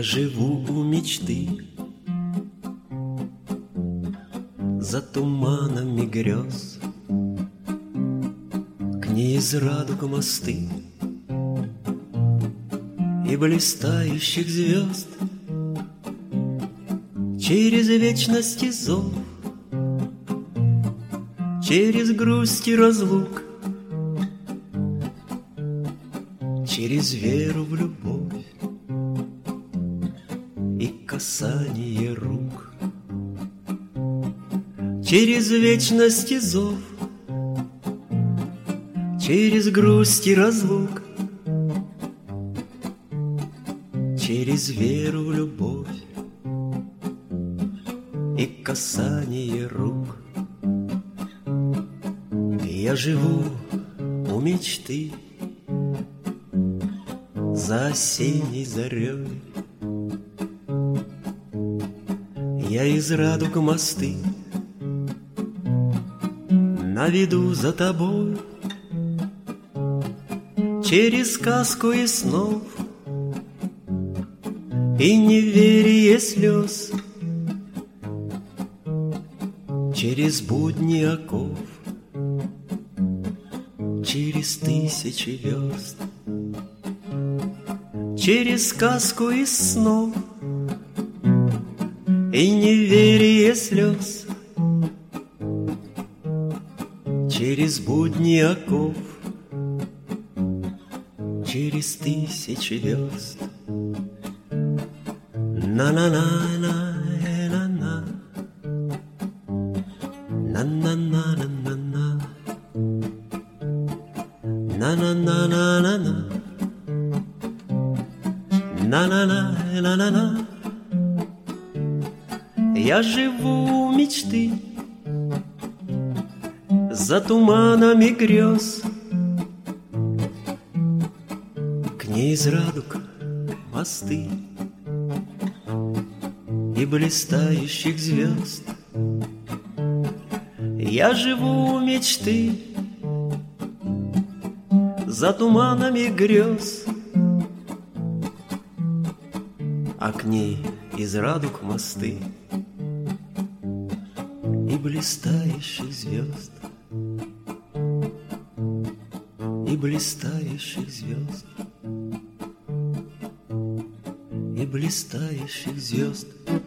живу у мечты, за туманами грез, к ней из радуг мосты и блистающих звезд. Через вечности зов, через грусть и разлук, через веру в любовь и касание рук. Через вечности зов, через грусть и разлук, через веру в любовь и касание рук. Я живу у мечты, за осенней зарей. Я из радуг мосты наведу за тобой, через сказку и снов и неверие слез, через будни оков, через тысячи верст, через сказку из снов и неверие слез, через будни оков, через тысячи верст. На-на-на-на, на-на, на-на-на-на-на, на-на-на-на-на, на-на-на-на-на. Я живу у мечты, за туманами грез, к ней из радуг мосты и блистающих звезд. Я живу у мечты, за туманами грез, а к ней из радуг мосты и блистающих звезд, и блистающих звезд, и блистающих звезд.